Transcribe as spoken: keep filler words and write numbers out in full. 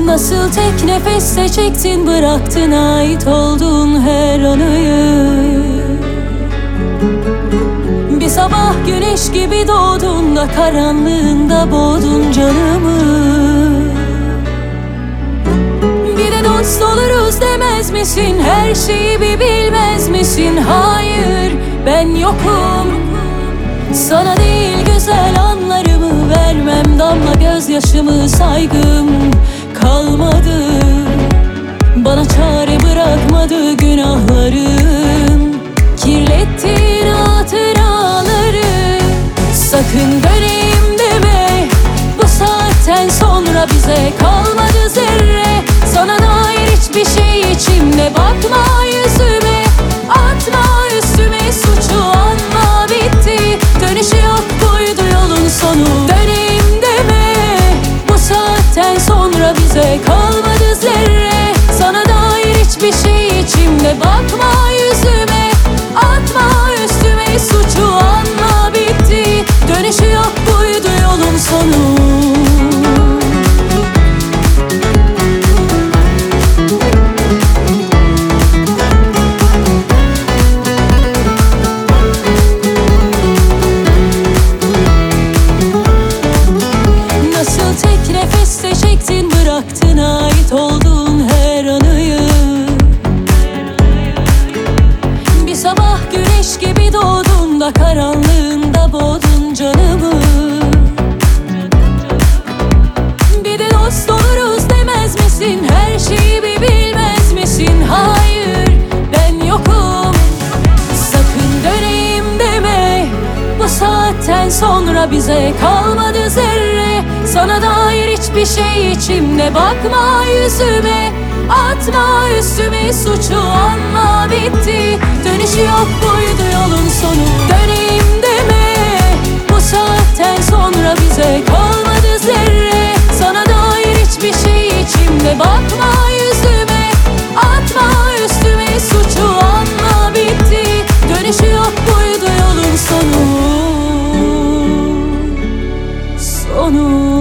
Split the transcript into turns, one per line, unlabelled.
Nasıl tek nefeste çektin bıraktın ait olduğun her anıyı. Bir sabah güneş gibi doğdun da karanlığında boğdun canımı. Bir de dost oluruz demez misin? Her şeyi bir bilmez misin? Hayır, ben yokum. Sana değil güzel anlarımı vermem, damla gözyaşımı saygım kalmadı. Bana çare bırakmadı günahların, kirlettiğin hatıraları. Sakın döneyim deme, bu saatten sonra bize kalmadı zerre. Sana dair hiçbir şey içimde, bakma yüzüme, atma üstüme suçu, anla bitti. Dönüşü yok, buydu yolun sonu. Döneyim deme, bu saatten sonra bize kalmadı zerre. Sana dair hiçbir şey içimde, bakma yüzüme, atma üstüme suçu, anla bitti. Dönüşü yok, buydu yolun sonu. Çektin bıraktın ait olduğun her anıyı. Bir sabah güneş gibi doğdun da karanlığında boğdun canımı. Bir de dost oluruz demez misin? Her şeyi bir bilmez misin? Hayır, ben yokum. Sakın döneyim deme, bu saatten sonra bize kalmadı zerre. Sana dair hiçbir şey içimde, bakma yüzüme, atma üstüme suçu, anla bitti. Dönüşü yok, buydu yolun sonu. Döneyim deme, bu saatten sonra bize kalmadı zerre. Sana dair hiçbir şey içimde, bakma yüzüme, atma üstüme suçu, anla bitti. Dönüşü yok, buydu yolun sonu. Sonu.